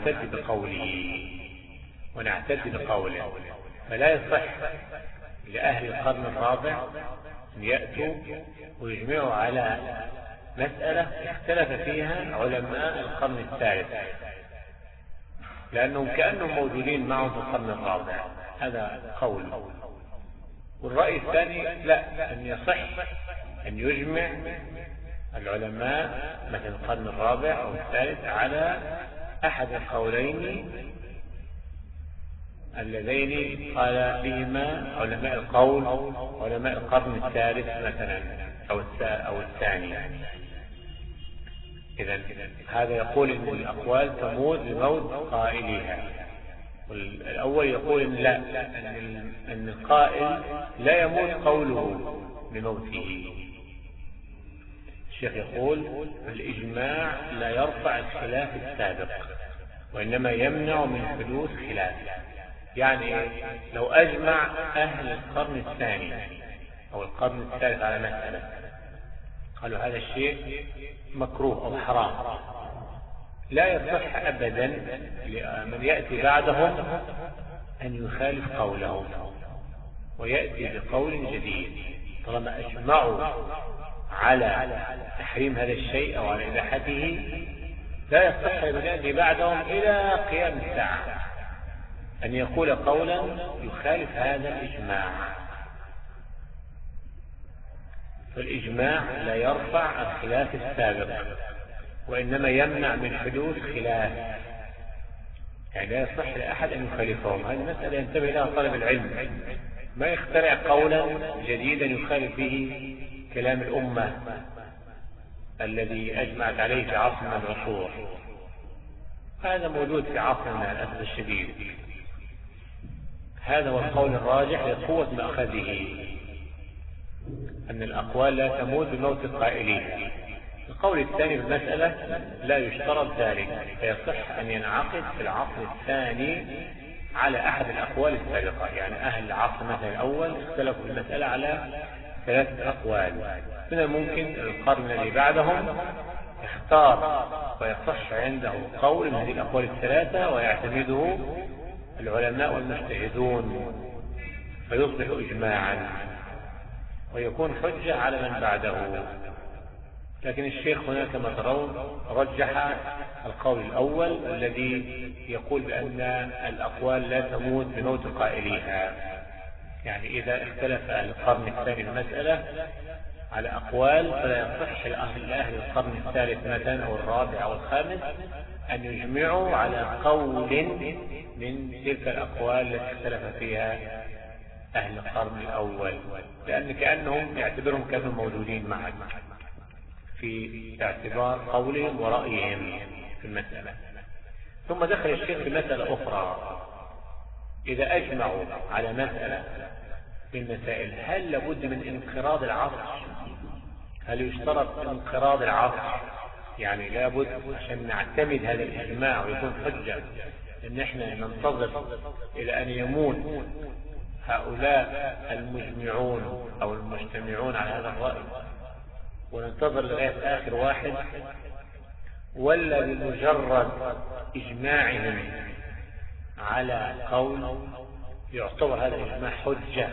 A: ونعتد بقوله. فلا يصح لأهل القرن الرابع أن يأتوا ويجمعوا على مسألة اختلف فيها علماء القرن الثالث، لأنهم كأنهم موجودين معهم في القرن الرابع. هذا قول. والرأي الثاني لا، أن يصح أن يجمع العلماء مثل القرن الرابع أو الثالث على أحد القولين اللذين قال بهما علماء القول علماء القرن الثالث مثلا أو الثاني. إذن هذا يقول إن الأقوال تموت بموت قائلها، والأول يقول إن لا، أن القائل لا يموت قوله بموته. الشيخ يقول الإجماع لا يرفع الخلاف السابق، وإنما يمنع من حدوث خلاف. يعني لو أجمع أهل القرن الثاني أو القرن الثالث على مسألة، قالوا هذا الشيء مكروه أو حرام، لا يصح أبدا لمن يأتي بعدهم أن يخالف قولهم ويأتي بقول جديد. طالما أجمعوا على تحريم هذا الشيء أو على إباحته، لا يصح لمن يأتي بعدهم إلى قيام الساعة أن يقول قولا يخالف هذا الإجماع. فالإجماع لا يرفع الخلاف السابق، وإنما يمنع من حدوث خلاف. يعني لا يصح لأحد أن يخالفهم. هذه المسألة ينتبه لها طالب العلم، ما يخترع قولا جديدا يخالف به كلام الأمة الذي أجمعت عليه في عصر من العصور. هذا موجود في عصرنا للأسف الشديد. هذا هو القول الراجح لقوة مأخذه، أن الأقوال لا تموت بموت القائلين. القول الثاني بالمسألة لا يشترط ذلك، فيصح أن ينعقد في العصر الثاني على أحد الأقوال السابقة. يعني أهل العصر مثلا الأول اختلفوا في المسألة على 3 أقوال، من الممكن القرن الذي بعدهم اختار ويصح عنده قول من هذه الأقوال الثلاثة ويعتمده العلماء والمجتهدون، فيصبح إجماعا ويكون حجة على من بعده. لكن الشيخ هنا كما ترون رجح القول الأول الذي يقول بأن الأقوال لا تموت بموت قائليها. يعني إذا اختلف أهل القرن الثاني المسألة على أقوال، فلا يصح لأهل القرن الثالث مثلا أو الرابع أو الخامس أن يجمعوا على قول من تلك الأقوال التي اختلف فيها أهل القرن الأول، لأن كأنهم يعتبرهم كانوا موجودين معا في اعتبار قولهم ورأيهم في المسألة. ثم دخل الشيخ في مسألة أخرى. إذا أجمعوا على مسألة من المسائل، هل لابد من انقراض العصر؟ هل يشترط انقراض العصر؟ يعني لابد عشان نعتمد هذا الإجماع ويكون حجة إن احنا ننتظر إلى أن يموت هؤلاء المجمعون أو المجتمعون على هذا الرأي وننتظر لغاية آخر واحد، ولا بمجرد إجماعهم على قول يعتبر هذا الإجماع حجة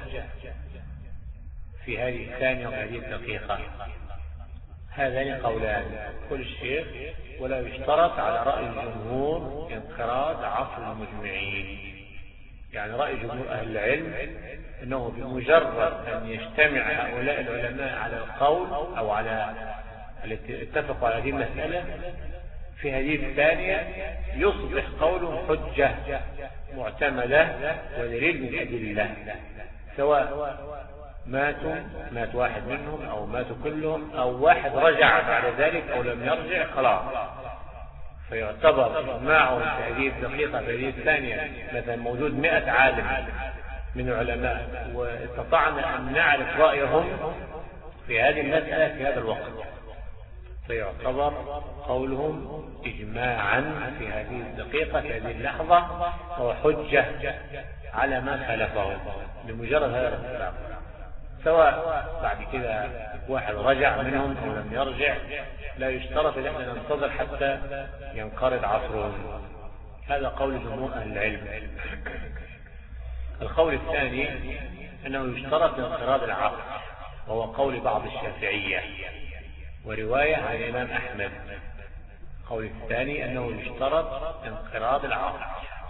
A: في هذه الثانية وهذه الدقيقة؟ هذان قولان. كل الشيخ ولا يشترط على رأي الجمهور انقراض عصر المجمعين. يعني رأي جمهور أهل العلم أنه بمجرد أن يجتمع هؤلاء العلماء على القول أو على اتفقوا على هذه المسألة في هذه الثانية يصبح قولهم حجة معتمدة ودليل من الأدلة، سواء مات واحد منهم أو ماتوا كلهم أو واحد رجع بعد ذلك أو لم يرجع، خلاص فيعتبر إجماعهم في هذه الدقيقة في هذه الثانية. مثلا موجود 100 عالم من العلماء واستطعنا أن نعرف رأيهم في هذه المسألة في هذا الوقت، فيعتبر قولهم إجماعا في هذه الدقيقة في هذه اللحظة وحجة على ما خالفهم بمجرد هذا الاتفاق. سواء بعد كده واحد رجع منهم أو لم يرجع، لا يشترط أن احنا ننتظر حتى ينقرض عصرهم. هذا قول جمهور أهل العلم. القول الثاني أنه يشترط انقراض العصر، وهو قول بعض الشافعية ورواية عن الإمام أحمد. القول الثاني أنه يشترط انقراض العصر،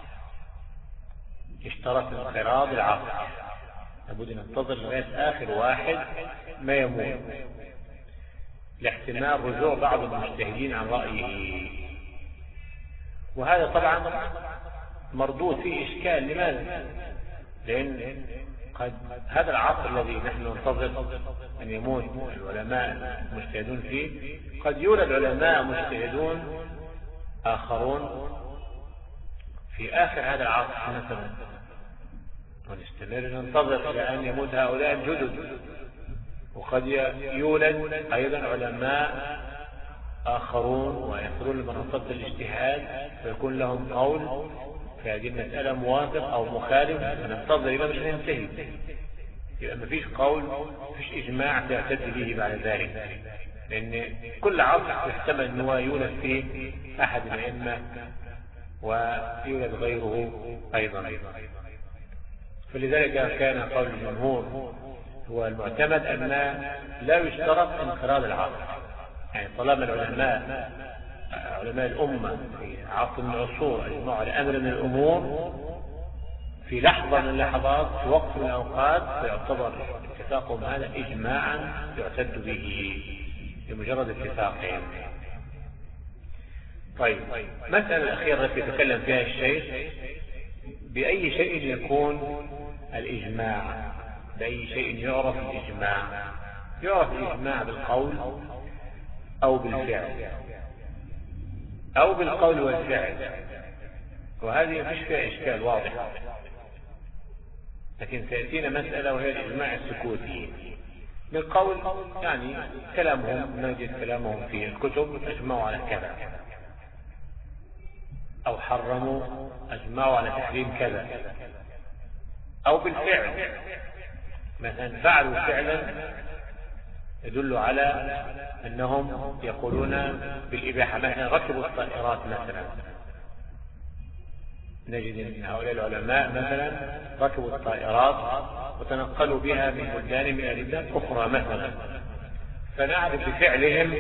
A: يشترط انقراض العصر، لابد ننتظر لغاية آخر واحد ما يموت لاحتمال رجوع بعض المجتهدين عن رأيه. وهذا طبعا مردود فيه إشكال. لماذا؟ لأن قد هذا العصر الذي نحن ننتظر أن يموت العلماء المجتهدون فيه، قد يولد علماء مجتهدون آخرون في آخر هذا العصر مثلا، ونستمر ننتظر إلى أن يموت هؤلاء الجدد. وقد يولد أيضا علماء آخرون ويصلون لمنصة الاجتهاد ويكون لهم قول في هذه المسألة موافق أو مخالف، فننتظر إلى مش ننتهي، يبقى ما فيش قول، ما فيش إجماع تعتد به بعد ذلك، لأن كل عصر يحتمل أنه يولد فيه أحد الأئمة ويولد غيره أيضا. فلذلك كان قول الجمهور هو المعتمد أن لا يشترط انقراض العصر، يعني طالما العلماء علماء الأمة في عصر من العصور أجمعوا على أمر من الأمور في لحظة من اللحظات في وقت من الأوقات، فيعتبر اتفاقهم هذا إجماعا يعتد به بمجرد اتفاقهم. طيب، مسألة الأخيرة التي يتكلم فيها الشيخ: بأي شيء يكون الإجماع؟ بأي شيء يعرف الإجماع؟ يعرف الإجماع بالقول أو بالفعل، أو بالقول والفعل، وهذه مفيش فيها إشكال واضح. لكن سيأتينا مسألة وهي الإجماع السكوتي. بالقول يعني كلامهم، نجد كلامهم في الكتب أجمعوا على كذا، أو حرموا أجمعوا على تحريم كذا. أو بالفعل، مثلا فعلوا فعلا يدل على أنهم يقولون بالإباحة، مثلا ركبوا الطائرات مثلا، نجد أن هؤلاء العلماء مثلا ركبوا الطائرات وتنقلوا بها من بلدان إلى بلدان أخرى مثلا، فنعرف بفعلهم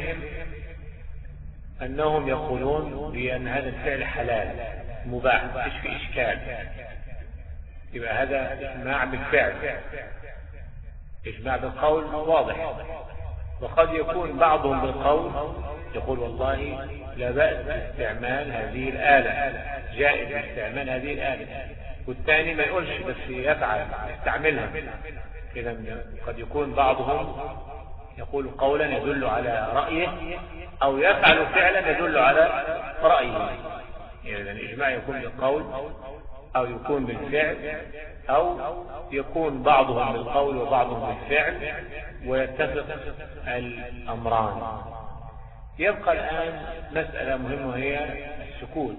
A: أنهم يقولون بأن هذا الفعل حلال مباح، إيش في إشكال؟ يبقى هذا إجماع بالفعل. إجماع بالقول واضح. وقد يكون بعضهم بالقول يقول والله لا بأس باستعمال هذه الآلة، جائز استعمال هذه الآلة، والثاني ما يقولش بس يفعل يستعملها. إذا قد يكون بعضهم يقول قولا يدل على رأيه، أو يفعل فعلا يدل على رأيه. يعني الإجماع يكون بالقول أو يكون بالفعل، أو يكون بعضهم بالقول وبعضهم بالفعل، ويتفق الأمران. يبقى الآن مسألة مهمة هي السكوت.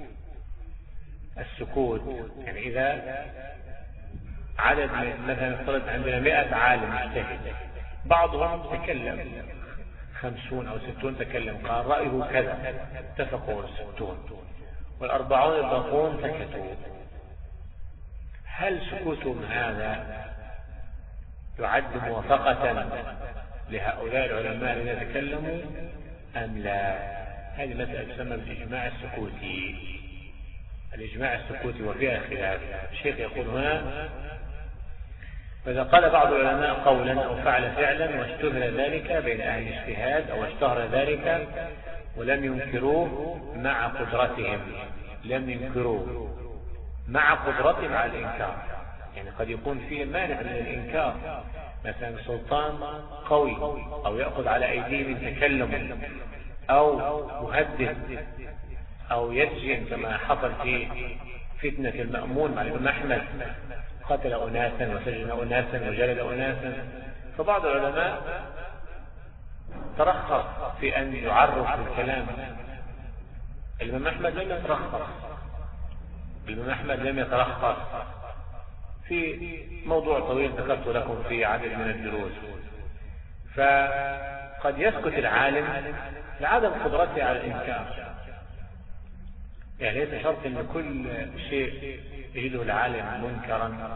A: السكوت يعني إذا عدد مثلا افترض عندنا 100 عالم مجتهد، بعضهم تكلم 50 أو 60 تكلم قال رأيه كذا، اتفقوا 60، والأربعون الباقون سكتوا. هل سكوتهم هذا يعد موافقة لهؤلاء العلماء الذين تكلموا أم لا؟ هذه مسألة تسمى بالإجماع السكوتي. الإجماع السكوتي وفيها خلاف. الشيخ يقول هنا: فإذا قال بعض العلماء قولا أو فعل فعلا واشتهر ذلك بين أهل الاجتهاد أو اشتهر ذلك ولم ينكروه مع قدرتهم، لم ينكروه مع قدرتهم على الإنكار، يعني قد يكون فيه مانع من الإنكار، مثلا سلطان قوي أو يأخذ على أيديهم تكلم أو يهدد أو يسجن كما حصل في فتنة المأمون مع الإمام أحمد، قتل أناسا وسجن أناسا وجلد أناسا. فبعض العلماء ترخص في أن يعرف الكلام. الإمام أحمد لم يترخص، الإمام أحمد لم يترخص في موضوع طويل ذكرت لكم في عدد من الدروس. فقد يسكت العالم لعدم قدرته على الإنكار، يعني ليس شرط أن كل شيء يجده العالم منكرا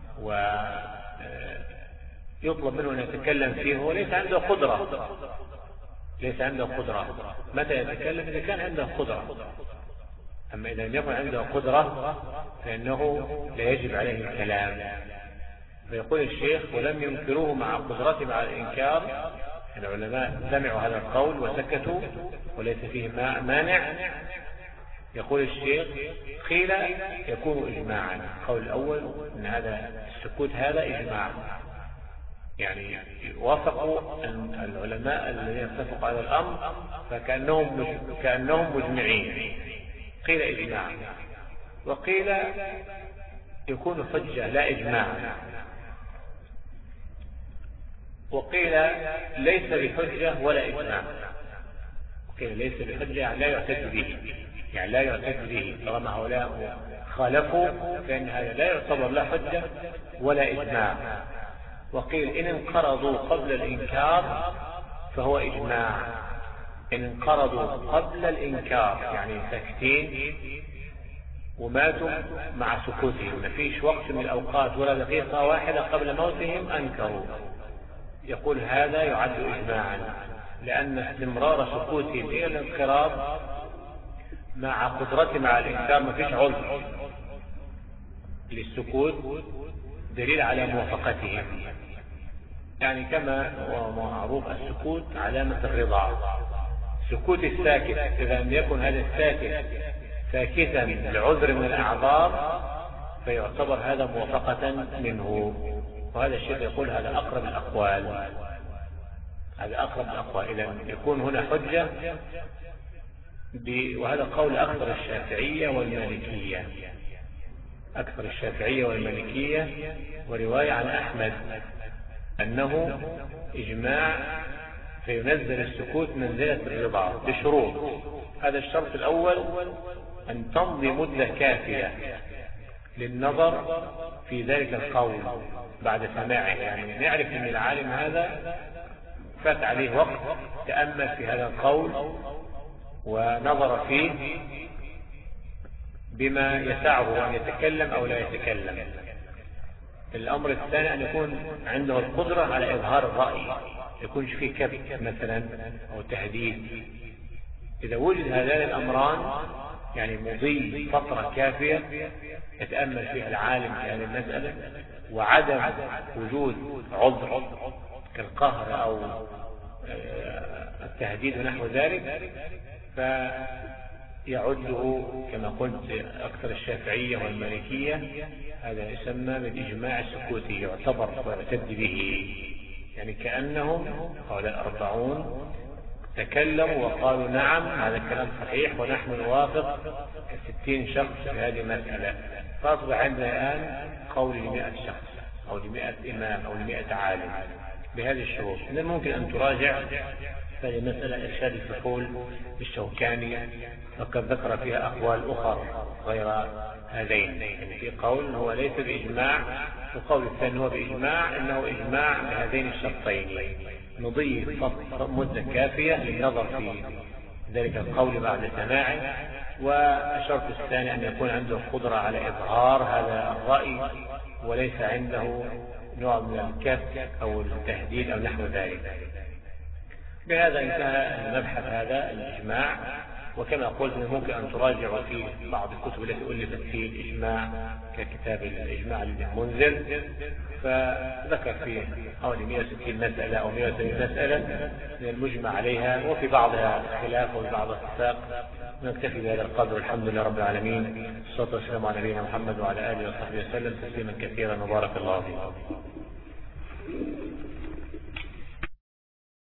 A: ويطلب منه أن يتكلم فيه وليس عنده قدرة. ليس عنده قدرة. متى يتكلم؟ إذا كان عنده قدرة. أما إذا لم يكن عنده قدرة فإنه لا يجب عليه الكلام. فيقول الشيخ: ولم ينكروه مع قدرتهم على الإنكار. العلماء سمعوا هذا القول وسكتوا وليس فيه مانع. يقول الشيخ: قيل يكون إجماعا. القول الأول أن هذا السكوت هذا إجماع، يعني وافقوا العلماء الذين اتفقوا على الأمر فكأنهم مجمعين. قيل إجماع، وقيل يكون حجة لا إجماع، وقيل ليس بحجة ولا إجماع. وقيل ليس بحجة يعني لا يعتد به، يعني لا يعتد به. طالما هؤلاء خالفوا فإن هذا لا يعتبر لا حجة ولا إجماع. وقيل إن انقرضوا قبل الإنكار فهو إجماع. إن انقرضوا قبل الإنكار يعني ساكتين وماتوا مع سكوتهم، ما فيش وقت من الأوقات ولا دقيقة واحدة قبل موتهم أنكروا، يقول هذا يعد إجماعا، لأن استمرار سكوتهم إلى الانقراض مع قدرتهم على الإنكار ما فيش عذر للسكوت، دليل على موافقتهم. يعني كما هو معروف السكوت علامة الرضا. سكوت الساكت إذا لم يكن هذا الساكت ساكتا لعذر من الأعذار فيعتبر هذا موافقة منه. وهذا الشيء يقول هذا أقرب الأقوال. هذا أقرب الأقوال. إذا يكون هنا حجة وهذا قول أكثر الشافعية والمالكية. أكثر الشافعية والمالكية ورواية عن أحمد أنه إجماع فينزل السكوت منزلة الرضا بشروط. هذا الشرط الأول أن تمضي مدة كافية للنظر في ذلك القول بعد سماعه، يعني نعرف أن العالم هذا فات عليه وقت تأمل في هذا القول ونظر فيه بما يسعه أن يتكلم أو لا يتكلم. الأمر الثاني أن يكون عنده القدرة على إظهار الرأي، يكونش فيه كبت مثلا أو تهديد. إذا وجد هذان الأمران يعني مضي فترة كافية يتأمل فيها العالم في هذه المسألة، وعدم وجود عذر كالقهر أو التهديد ونحو ذلك، فيعده كما قلت أكثر الشافعية والمالكية هذا يسمى بالإجماع السكوتي، يعتبر ويعتد به. يعني كأنهم هؤلاء 40 تكلموا وقالوا نعم هذا الكلام صحيح ونحن نوافق 60 شخص في هذه المسألة، فأصبح عندنا الآن قول ل100 شخص أو ل100 إمام أو ل100 عالم بهذه الشروط. من الممكن أن تراجع هذه مسألة إرشاد الفحول للشوكاني، وقد ذكر فيها أقوال أخرى غير هذين. يعني في قول هو ليس بإجماع، والقول الثاني هو بإجماع، إنه إجماع بهذين الشرطين، نضيف مدة كافية للنظر في ذلك القول بعد سماعه، والشرط الثاني أن يكون عنده قدرة على إظهار هذا الرأي وليس عنده نوع من الكبت أو التهديد أو نحو ذلك. بهذا انتهى المبحث هذا الإجماع. وكما قلت ممكن أن تراجعوا في بعض الكتب التي ألفت في الإجماع ككتاب الإجماع للمنذر، فذكر فيه حوالي 160 مسألة أو 170 مسألة من المجمع عليها، وفي بعضها خلاف وفي بعضها اتفاق. نكتفي بهذا القدر. الحمد لله رب العالمين، والصلاة والسلام على نبينا محمد وعلى آله وصحبه وسلم تسليما كثيرا، وبارك الله فيكم.